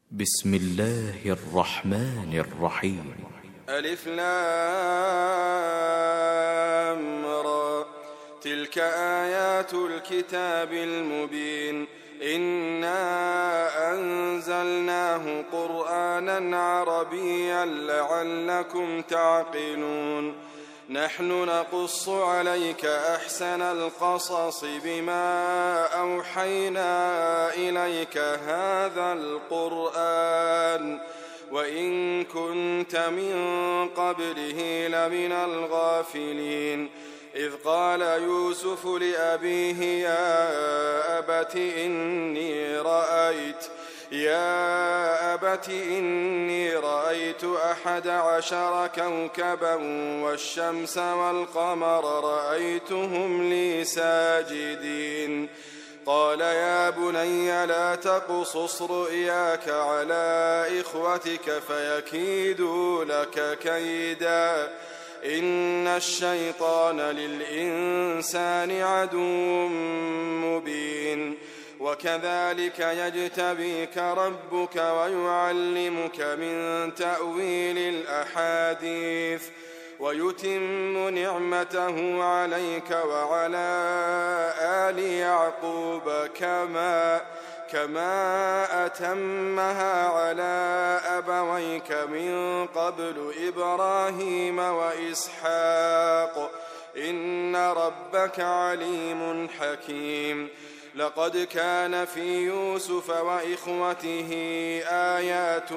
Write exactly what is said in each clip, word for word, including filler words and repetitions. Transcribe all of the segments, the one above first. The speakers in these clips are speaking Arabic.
بسم الله الرحمن الرحيم. ألف لام را. تلك آيات الكتاب المبين. إنا أنزلناه قرآنا عربيا لعلكم تعقلون. نحن نقص عليك أحسن القصص بما أوحينا إليك هذا القرآن وإن كنت من قبله لمن الغافلين. إذ قال يوسف لأبيه يا أبت إني رأيت يا أبت إني رأيت أحد عشر كوكبا والشمس والقمر رأيتهم لي ساجدين. قال يا بني لا تقصص رؤياك على إخوتك فيكيدوا لك كيدا إن الشيطان للإنسان عدو مبين. وكذلك يجتبيك ربك ويعلمك من تأويل الأحاديث ويتم نعمته عليك وعلى آل يعقوب كما كما أتمها على أبويك من قبل إبراهيم وإسحاق إن ربك عليم حكيم. لقد كان في يوسف وإخوته آيات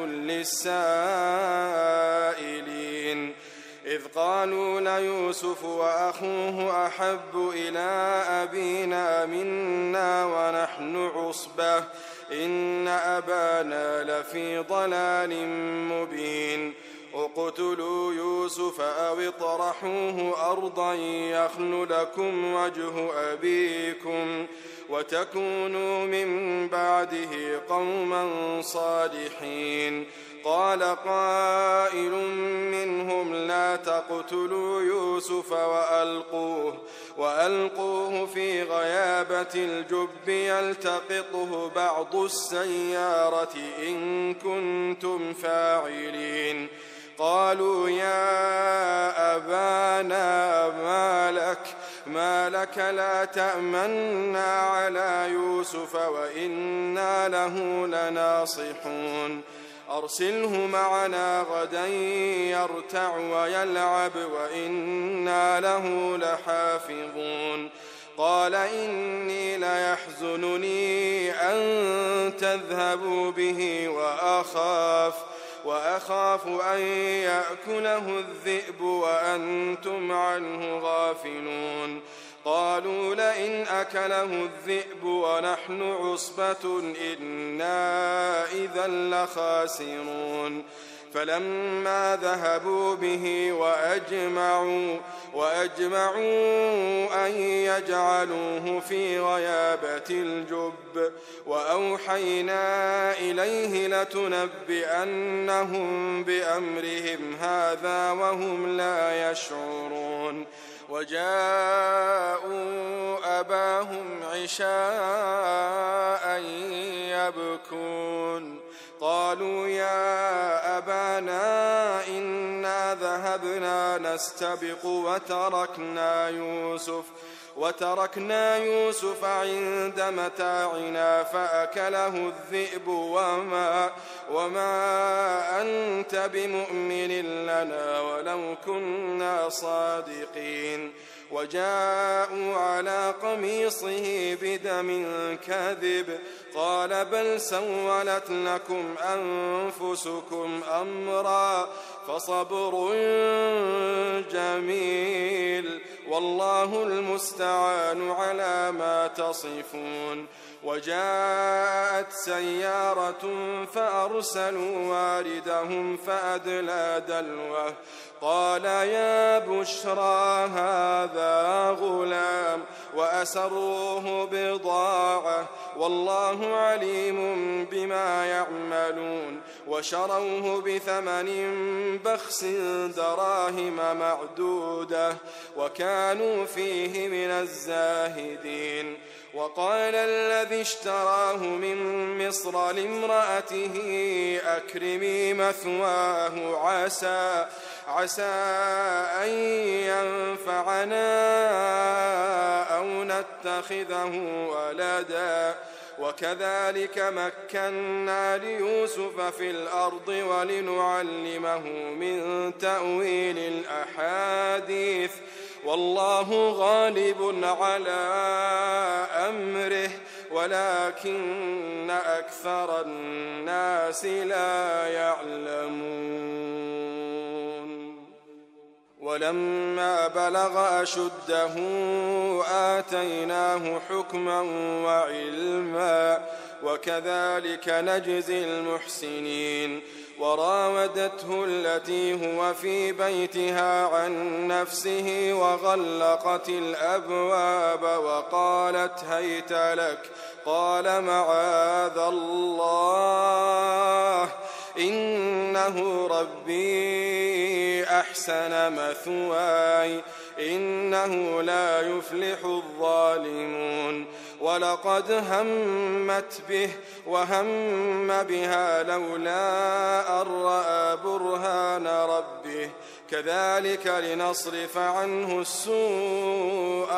للسائلين إذ قالوا ليوسف وأخوه أحب إلى أبينا منا ونحن عصبة إن أبانا لفي ضلال مبين. اقتلوا يوسف أو اطرحوه أرضا يخل لكم وجه أبيكم وتكونوا من بعده قوما صالحين. قال قائل منهم لا تقتلوا يوسف وألقوه, وألقوه في غيابة الجب يلتقطه بعض السيارة إن كنتم فاعلين. قالوا يا أبانا ما لك, ما لك لا تأمنا على يوسف وإنا له لناصحون. أرسله معنا غدا يرتع ويلعب وإنا له لحافظون. قال إني ليحزنني أن تذهبوا به وأخاف وأخاف أن يأكله الذئب وأنتم عنه غافلون. قالوا لئن أكله الذئب ونحن عصبة إنا إذا لخاسرون. فلما ذهبوا به وأجمعوا, وأجمعوا أن يجعلوه في غيابة الجب وأوحينا إليه لتنبئنهم بأمرهم هذا وهم لا يشعرون. وجاءوا أباهم عشاء يبكون. قالوا يا أبانا إنا ذهبنا نستبق وتركنا يوسف وتركنا يوسف عند متاعنا فأكله الذئب وما, وما أنت بمؤمن لنا ولو كنا صادقين. وجاءوا على قميصه بدم كاذب. قال بل سولت لكم أنفسكم أمرا فصبر جميل والله المستعان على ما تصفون. وجاءت سيارة فأرسلوا واردهم فأدلى دلوه. قال يا بشرى هذا غلام وأسروه بضاعة والله عليم بما يعملون وشروه بثمن بخس دراهم معدودة وكانوا فيه من الزاهدين. وقال الذي اشتراه من مصر لامرأته أكرمي مثواه عسى عسى أن ينفعنا أو نتخذه ولدا وكذلك مكنا ليوسف في الأرض ولنعلمه من تأويل الأحاديث والله غالب على أمره ولكن أكثر الناس لا يعلمون. ولما بلغ أشده آتيناه حكما وعلما وكذلك نجزي المحسنين. وراودته التي هو في بيتها عن نفسه وغلقت الأبواب وقالت هيت لك قال معاذ الله إنه ربي أحسن مثواي إنه لا يفلح الظالمون. ولقد همت به وهم بها لولا أن رأى برهان ربه كذلك لنصرف عنه السوء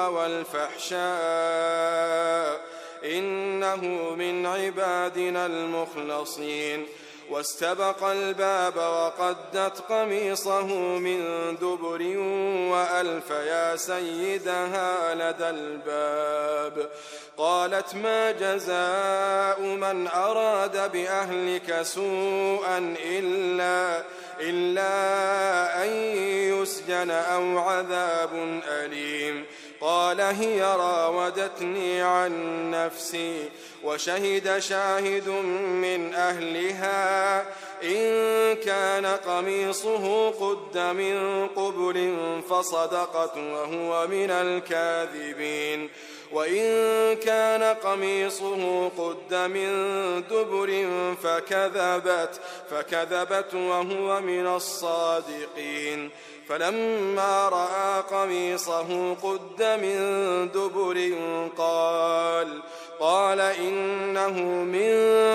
والفحشاء إنه من عبادنا المخلصين. واستبق الباب وقدت قميصه من دبر وألف يا سيدها لدى الباب قالت ما جزاء من أراد بأهلك سوءا إلا, إلا أن يسجن أو عذاب أليم. قال هي راودتني عن نفسي وشهد شاهد من أهلها إن كان قميصه قد من قبل فصدقت وهو من الكاذبين وإن كان قميصه قد من دبر فكذبت, فكذبت وهو من الصادقين. فلما رأى قميصه قد من دبر قال قال إنه من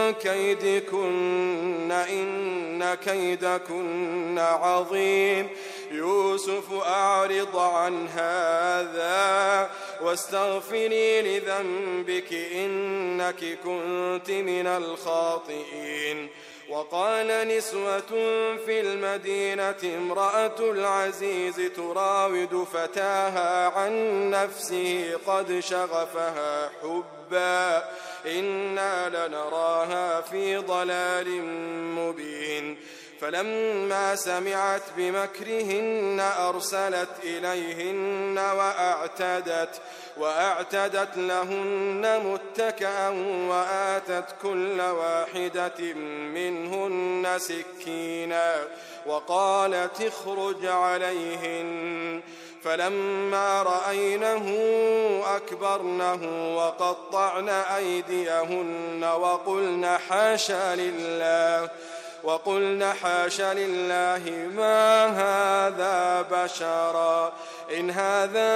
كيدكن إن كيدكن عظيم. يوسف أعرض عن هذا واستغفري لذنبك إنك كنت من الخاطئين. وقال نسوة في المدينة امرأة العزيز تراود فتاها عن نفسه قد شغفها حبا إنا لنراها في ضلال مبين. فلما سمعت بمكرهن أرسلت إليهن وأعتدت, وأعتدت لهن متكأ وآتت كل واحدة منهن سكينا وقالت اخرج عليهن. فلما رأينه أكبرنه وقطعن أيديهن وقلن حاشا لله وقلن حاش لله ما هذا بشرا إن هذا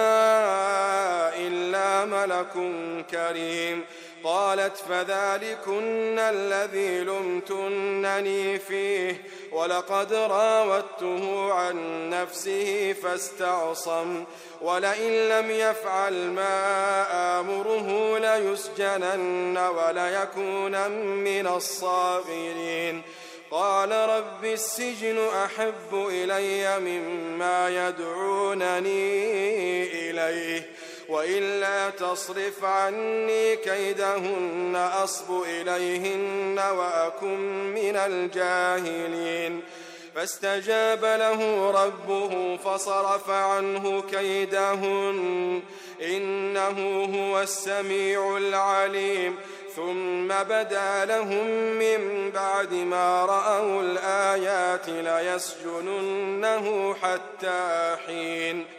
إلا ملك كريم. قالت فذلكن الذي لمتنني فيه ولقد راودته عن نفسه فاستعصم ولئن لم يفعل ما آمره ليسجنن وليكون من الصاغرين. قال رب السجن أحب إلي مما يدعونني إليه وإلا تصرف عني كيدهن أصب إليهن وأكن من الجاهلين. فاستجاب له ربه فصرف عنه كيدهن إنه هو السميع العليم. ثم بدا لهم من بعد ما رأوا الآيات ليسجننه حتى حين.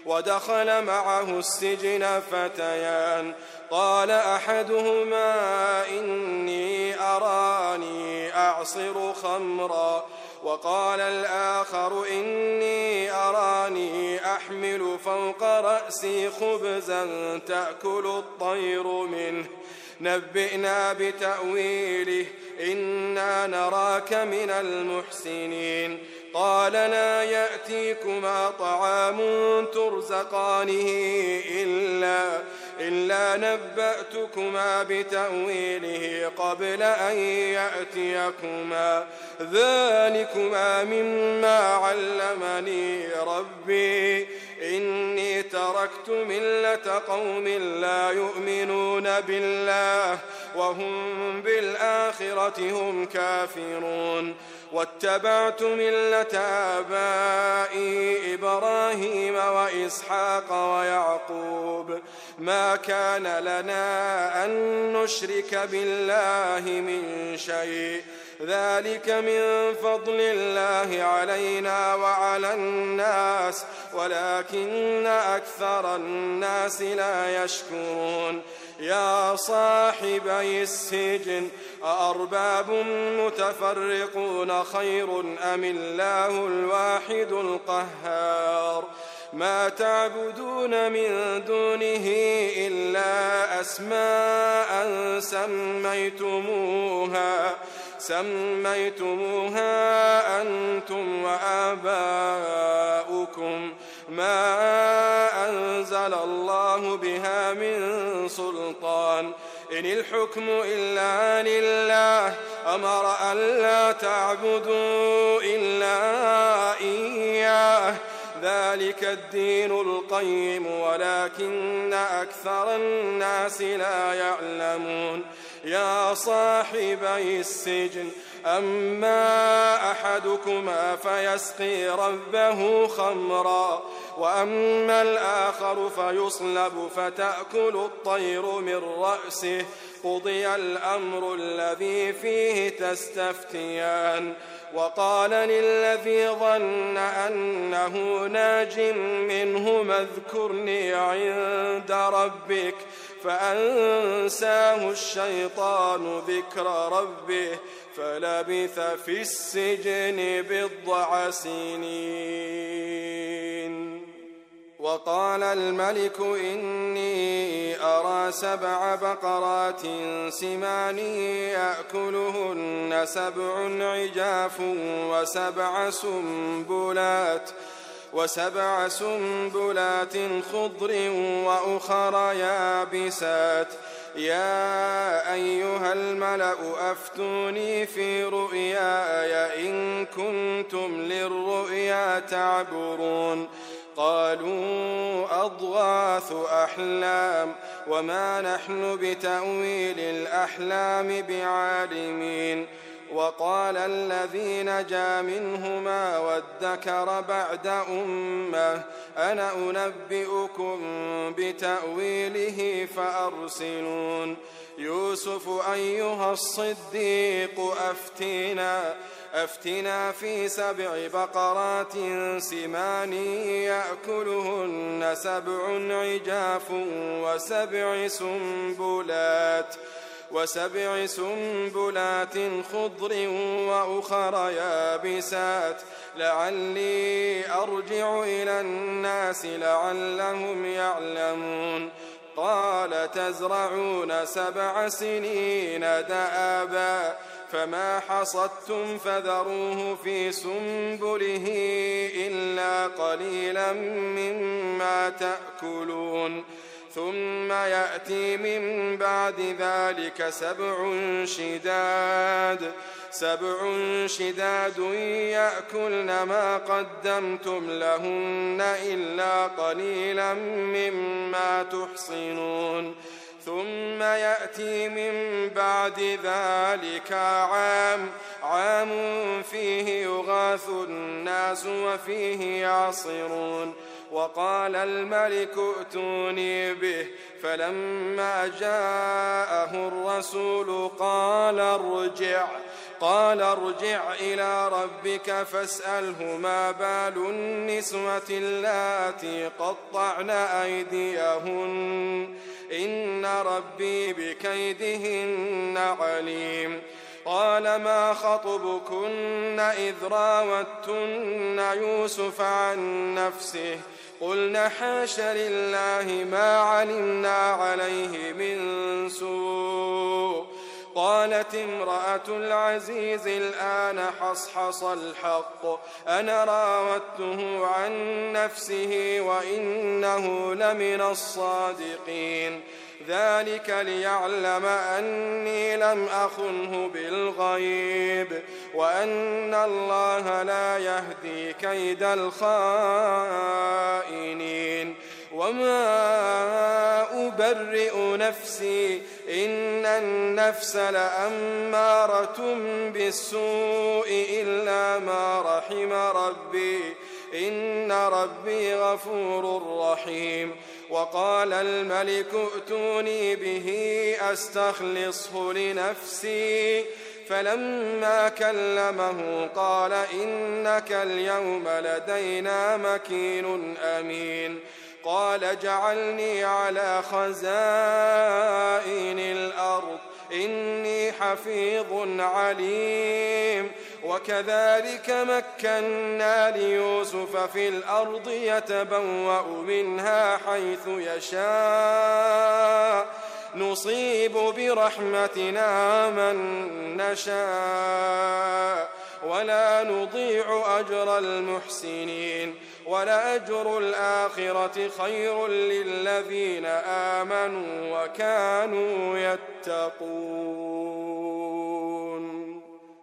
ودخل معه السجن فتيان قال أحدهما إني أراني أعصر خمرا وقال الآخر إني أراني أحمل فوق رأسي خبزا تأكل الطير منه نبئنا بتأويله إنا نراك من المحسنين قال لا يأتيكما طعام ترزقانه إلا, إلا نبأتكما بتأويله قبل أن يأتيكما ذلكما مما علمني ربي إني تركت ملة قوم لا يؤمنون بالله وهم بالآخرة هم كافرون واتبعت ملة آبائي إبراهيم وإسحاق ويعقوب ما كان لنا أن نشرك بالله من شيء ذلك من فضل الله علينا وعلى الناس ولكن أكثر الناس لا يشكرون يا صاحبي السجن أأرباب متفرقون خير أم الله الواحد القهار ما تعبدون من دونه إلا أسماء سميتموها سميتموها أنتم وآباؤكم ما أنزل الله بها من سلطان إن الحكم إلا لله أمر أن لا تعبدوا إلا إياه ذلك الدين القيم ولكن أكثر الناس لا يعلمون يا صاحبي السجن أما أحدكما فيسقي ربه خمرا وأما الآخر فيصلب فتأكل الطير من رأسه قضي الأمر الذي فيه تستفتيان وقال للذي ظن أنه ناج منهما اذكرني عند ربك فأنساه الشيطان ذكر ربه فلبث في السجن بضع سنين وقال الملك إني أرى سبع بقرات سمان يأكلهن سبع عجاف وسبع سنبلات وسبع سنبلات خضر وأخر يابسات يا أيها الملأ أفتوني في رؤياي إن كنتم للرؤيا تعبرون قالوا أضغاث أحلام وما نحن بتأويل الأحلام بعالمين وقال الذي نجا منهما وادكر بعد أمة أنا أنبئكم بتأويله فأرسلون يوسف أيها الصديق أفتنا أفتنا في سبع بقرات سمان يأكلهن سبع عجاف وسبع سنبلات وسبع سنبلات خضر وأخر يابسات لعلي أرجع إلى الناس لعلهم يعلمون قال تزرعون سبع سنين دأبا فما حصدتم فذروه في سنبله إلا قليلا مما تأكلون ثم يأتي من بعد ذلك سبع شداد سبع شداد يأكلن ما قدمتم لهن إلا قليلا مما تحصنون ثم يأتي من بعد ذلك عام عام فيه يغاث الناس وفيه يعصرون وقال الملك ائتوني به فلما جاءه الرسول قال ارجع قال ارجع إلى ربك فاسأله ما بال النسوة اللاتي قطعن أيديهن إن ربي بكيدهن عليم قال ما خطبكن إذ راوتن يوسف عن نفسه قلنا حاش لله ما علمنا عليه من سوء قالت امرأة العزيز الآن حصحص الحق أنا راودته عن نفسه وإنه لمن الصادقين ذلك ليعلم أني لم أخنه بالغيب وأن الله لا يهدي كيد الخائنين وما أبرئ نفسي إن النفس لأمارة بالسوء إلا ما رحم ربي إن ربي غفور رحيم وقال الملك ائتوني به أستخلصه لنفسي فلما كلمه قال إنك اليوم لدينا مكين أمين قال اجعلني على خزائن الأرض إني حفيظ عليم وكذلك مكنا ليوسف في الأرض يتبوأ منها حيث يشاء نصيب برحمتنا من نشاء ولا نضيع أجر المحسنين ولأجر الآخرة خير للذين آمنوا وكانوا يتقون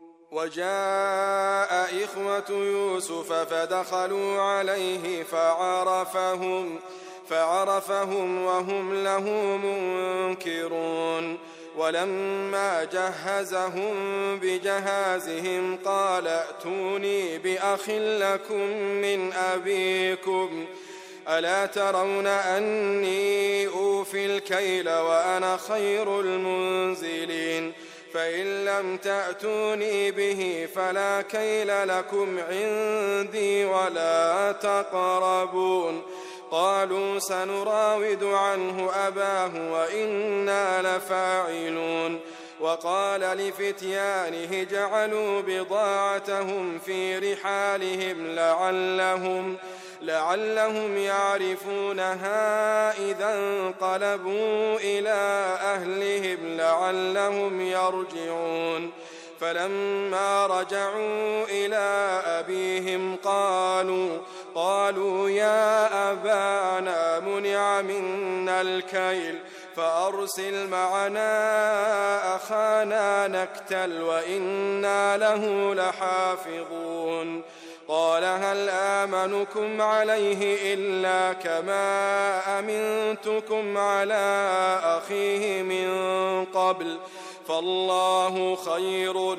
وجاء إخوة يوسف فدخلوا عليه فعرفهم فعرفهم وهم له منكرون ولما جهزهم بجهازهم قال ائتوني بأخ لكم من أبيكم ألا ترون أني أوفي الكيل وأنا خير المنزلين فإن لم تأتوني به فلا كيل لكم عندي ولا تقربون قالوا سنراود عنه أباه وإنا لفاعلون وقال لفتيانه جعلوا بضاعتهم في رحالهم لعلهم لعلهم يعرفونها إذا انقلبوا إلى أهلهم لعلهم يرجعون فلما رجعوا إلى أبيهم قالوا قالوا يا أبانا منع منا الكيل فأرسل معنا أخانا نكتل وإنا له لحافظون قال هل آمنكم عليه إلا كما أمنتكم على أخيه من قبل فالله خير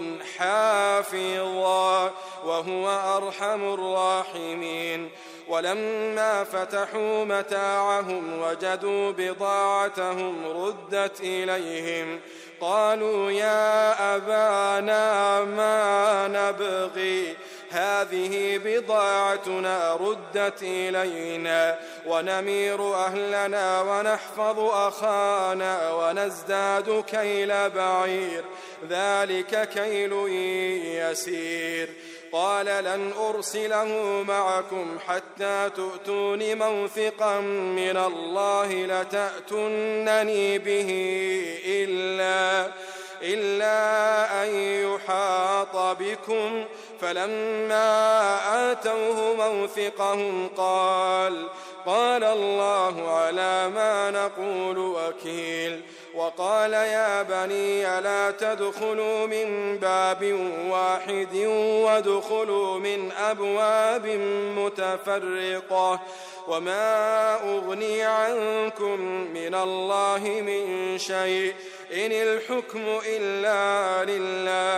حافظا وهو أرحم الراحمين ولما فتحوا متاعهم وجدوا بضاعتهم ردت إليهم قالوا يا أبانا ما نبغي هذه بضاعتنا ردت إلينا ونمير أهلنا ونحفظ أخانا ونزداد كيل بعير ذلك كيل يسير قال لن أرسله معكم حتى تؤتون موثقا من الله لتأتونني به إلا إلا أن يحاط بكم فلما آتوه موثقهم قال قال الله على ما نقول وكيل وقال يا بني لا تدخلوا من باب واحد وادخلوا من أبواب متفرقة وما أغني عنكم من الله من شيء إن الحكم إلا لله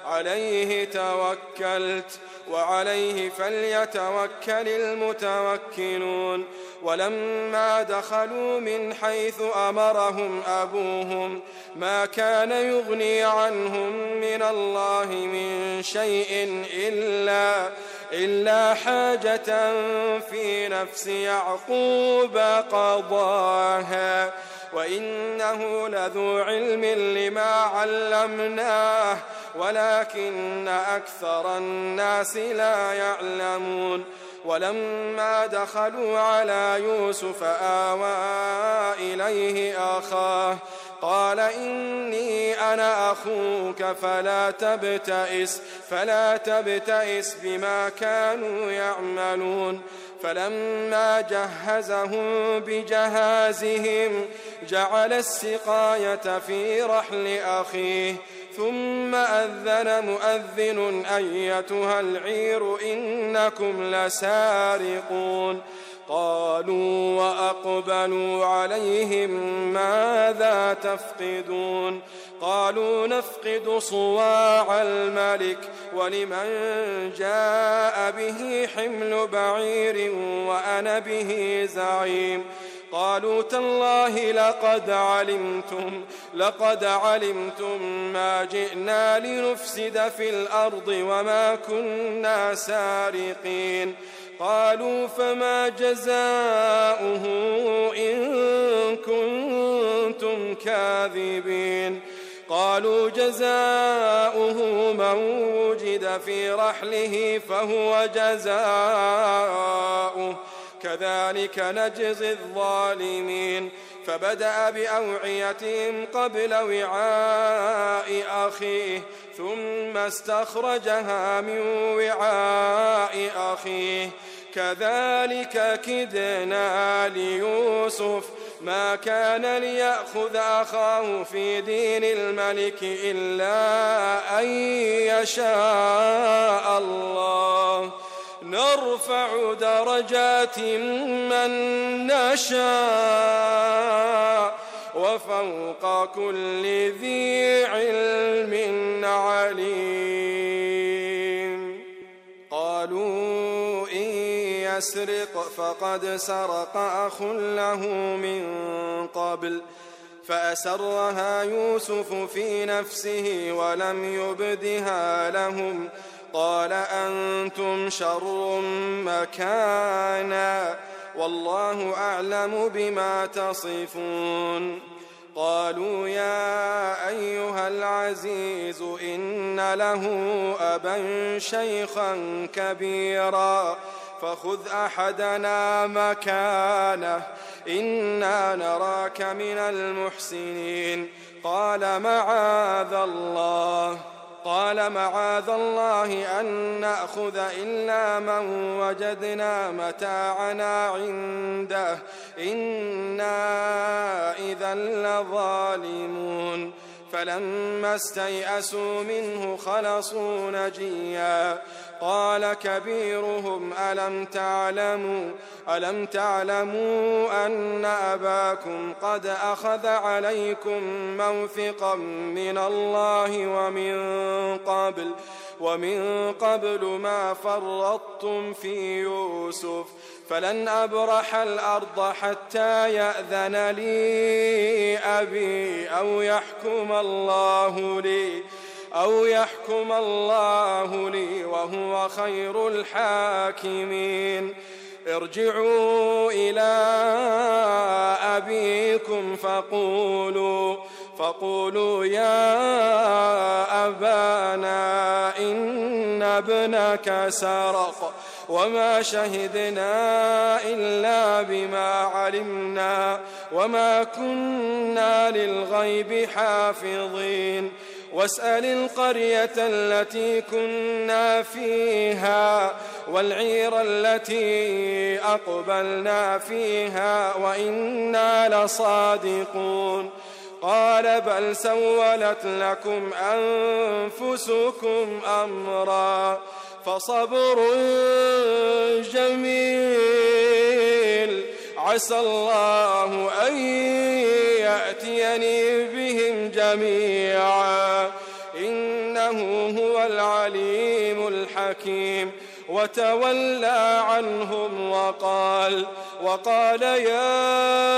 عليه توكلت وعليه فليتوكل المتوكلون ولما دخلوا من حيث أمرهم أبوهم ما كان يغني عنهم من الله من شيء إلا, إلا حاجة في نفس يعقوب قضاها وإنه لذو علم لما علمناه ولكن أكثر الناس لا يعلمون ولما دخلوا على يوسف آوى إليه أخاه قال إني أنا أخوك فلا تبتئس فلا تبتئس بما كانوا يعملون فلما جهزهم بجهازهم جعل السقاية في رحل أخيه ثم أذن مؤذن أيتها العير إنكم لسارقون قالوا وأقبلوا عليهم ماذا تفقدون قالوا نفقد صواع الملك ولمن جاء به حمل بعير وأنا به زعيم قالوا تالله لقد علمتم لقد علمتم ما جئنا لنفسد في الأرض وما كنا سارقين قالوا فما جزاؤه إن كنتم كاذبين قالوا جزاؤه من وجد في رحله فهو جزاؤه كذلك نجزي الظالمين فبدأ بأوعيتهم قبل وعاء أخيه ثم استخرجها من وعاء أخيه كذلك كدنا ليوسف ما كان ليأخذ أخاه في دين الملك إلا أن يشاء الله نرفع درجات من نشاء وفوق كل ذي علم عليم قالوا إن يسرق فقد سرق أخ له من قبل فأسرها يوسف في نفسه ولم يبدها لهم قال أنتم شر مكانا والله أعلم بما تصفون قالوا يا أيها العزيز إن له أبا شيخا كبيرا فخذ أحدنا مكانه إنا نراك من المحسنين قال معاذ الله قال معاذ الله أن نأخذ إلا من وجدنا متاعنا عنده إنا إذا لظالمون فلما استيئسوا منه خلصوا نجيا قال كبيرهم ألم تعلموا ألم تعلموا أن أباكم قد أخذ عليكم موثقا من الله ومن قبل ومن قبل ما فرطتم في يوسف فلن أبرح الأرض حتى يأذن لي أبي أو يحكم الله لي أو يحكم الله لي وهو خير الحاكمين ارجعوا إلى أبيكم فقولوا فقولوا يا أبانا إن ابنك سرق وما شهدنا إلا بما علمنا وما كنا للغيب حافظين واسأل القرية التي كنا فيها والعير التي أقبلنا فيها وإنا لصادقون قال بل سولت لكم أنفسكم أمرا فصبر جميل عسى الله أن يأتيني بهم جميعا إنه هو هو العليم الحكيم وتولى عنهم وقال وقال يا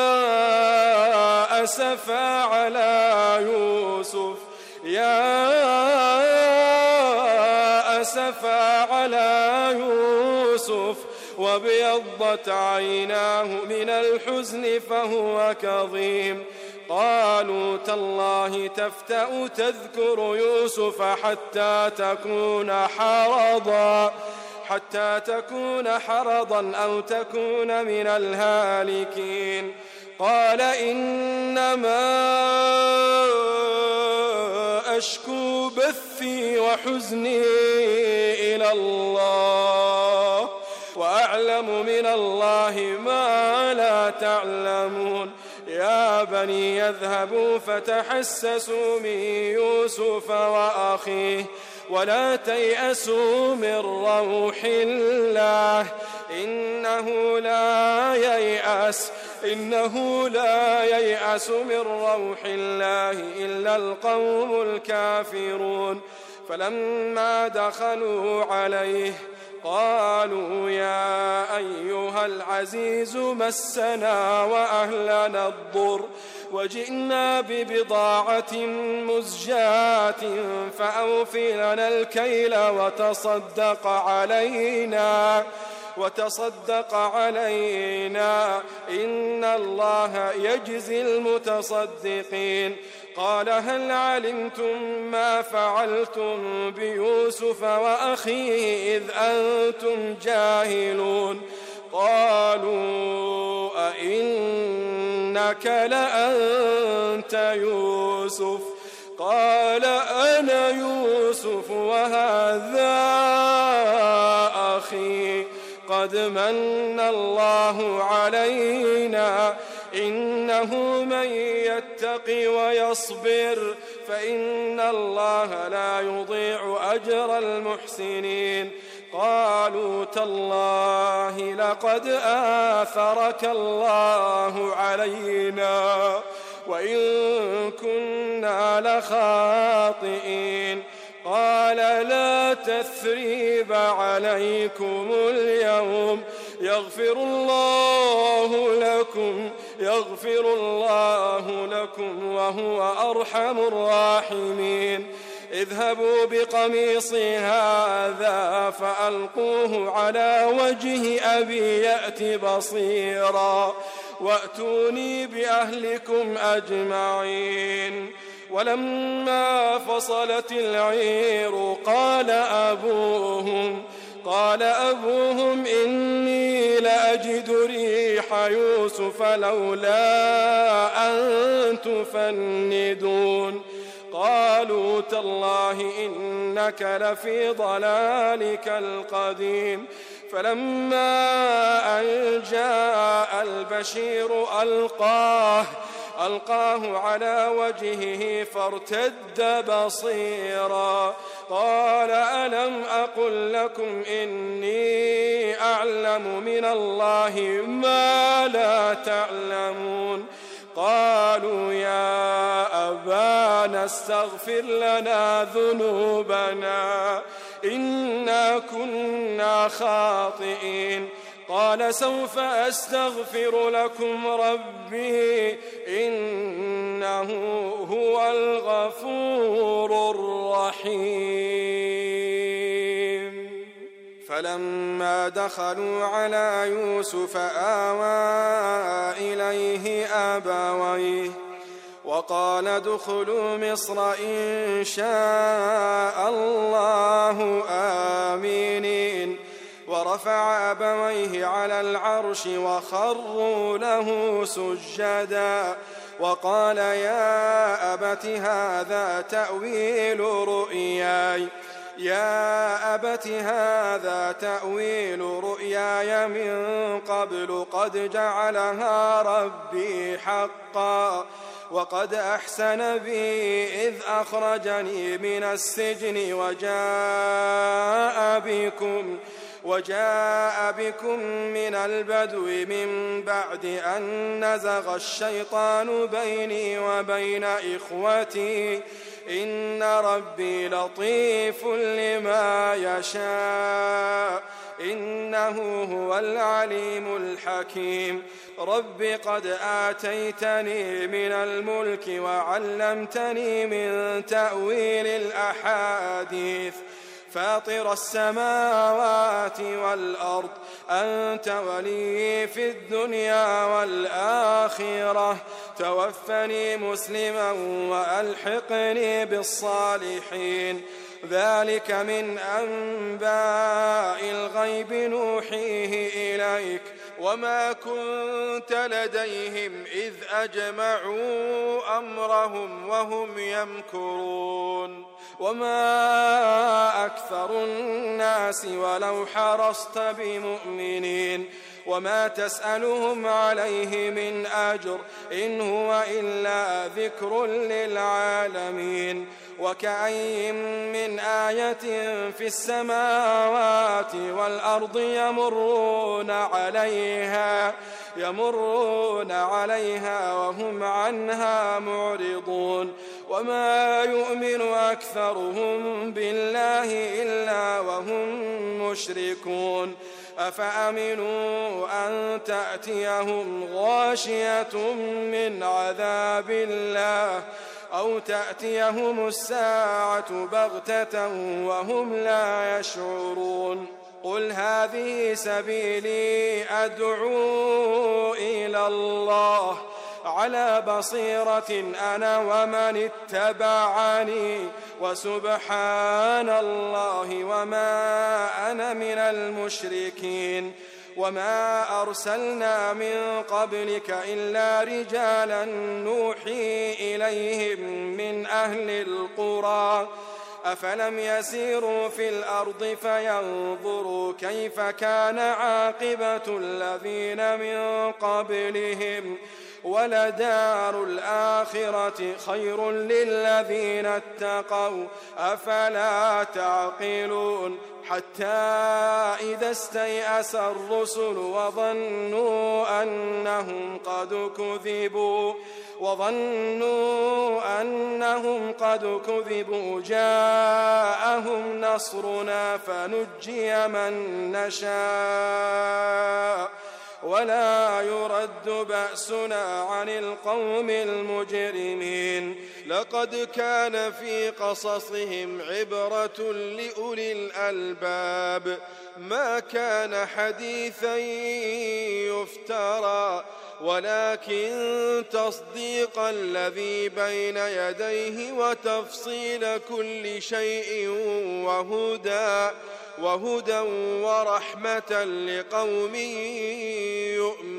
أسفا على يوسف يا أسفا على يوسف وابيضت عيناه من الحزن فهو كظيم قالوا تالله تفتأ تذكر يوسف حتى تكون حرضا حتى تكون حرضا أو تكون من الهالكين قال إنما أشكو بثي وحزني إلى الله وأعلم من الله ما لا تعلمون يا بني يذهبوا فتحسسوا من يوسف وأخيه ولا تيأسوا من روح الله إنه لا ييأس إنه لا ييأس من روح الله إلا القوم الكافرون فلما دخلوا عليه قالوا يا أيها العزيز مسنا وأهلنا الضر وجئنا ببضاعة مزجاة فأوفي لنا الكيل وتصدق علينا وتصدق علينا إن الله يجزي المتصدقين قال هل علمتم ما فعلتم بيوسف وأخيه إذ أنتم جاهلون قالوا أئنك لأنت يوسف قال أنا يوسف وهذا أخي قد من الله علينا إنه من يتق ويصبر فإن الله لا يضيع أجر المحسنين قالوا تالله لقد آثرك الله علينا وإن كنا لخاطئين قال لا تثريب عليكم اليوم يغفر الله لكم يغفر الله لكم وهو أرحم الراحمين اذهبوا بقميصي هذا فألقوه على وجه أبي يأت بصيرا وأتوني بأهلكم أجمعين ولما فصلت العير قال أبوهم قال أبوهم إني لأجد ريح يوسف لولا أن تفندون قالوا تالله إنك لفي ضلالك القديم فلما أن جاء البشير ألقاه ألقاه على وجهه فارتد بصيرا قال ألم أقل لكم إني أعلم من الله ما لا تعلمون قالوا يا أبانا استغفر لنا ذنوبنا إنا كنا خاطئين قال سوف أستغفر لكم ربي إنه هو الغفور الرحيم فلما دخلوا على يوسف آوى إليه أبويه وقال ادخلوا مصر إن شاء الله آمنين ورفع أبويه على العرش وخروا له سجدا وقال يا أبت هذا تأويل رؤياي يا أبت هذا تأويل رؤياي من قبل قد جعلها ربي حقا وقد أحسن بي إذ أخرجني من السجن وجاء بكم وجاء بكم من البدو من بعد أن نزغ الشيطان بيني وبين إخوتي إن ربي لطيف لما يشاء إنه هو العليم الحكيم رب قد آتيتني من الملك وعلمتني من تأويل الأحاديث فاطر السماوات والأرض أنت ولي في الدنيا والآخرة توفني مسلما وألحقني بالصالحين ذلك من أنباء الغيب نوحيه إليك وما كنت لديهم إذ أجمعوا أمرهم وهم يمكرون وما أكثر الناس ولو حرصت بمؤمنين وما تسألهم عليه من أجر إن هو إلا ذكر للعالمين وكأي من آية في السماوات والأرض يمرون عليها يمرون عليها وهم عنها معرضون وما يؤمن أكثرهم بالله إلا وهم مشركون أفأمنوا أن تأتيهم غاشية من عذاب الله أو تأتيهم الساعة بغتة وهم لا يشعرون قل هذه سبيلي أدعو إلى الله على بصيرة أنا ومن اتبعني وسبحان الله وما أنا من المشركين وما أرسلنا من قبلك إلا رجالا نوحي إليهم من أهل القرى أفلم يسيروا في الأرض فينظروا كيف كان عاقبة الذين من قبلهم ولدار الآخرة خير للذين اتقوا أفلا تعقلون حتى إذا استيأس الرسل وظنوا أنهم قد كذبوا وظنوا أنهم قد كذبوا جاءهم نصرنا فنجي من نشاء ولا يرد بأسنا عن القوم المجرمين لقد كان في قصصهم عبرة لأولي الألباب ما كان حديثا يفترى ولكن تصديق الذي بين يديه وتفصيل كل شيء وهدى وهدى ورحمة لقوم يؤمنون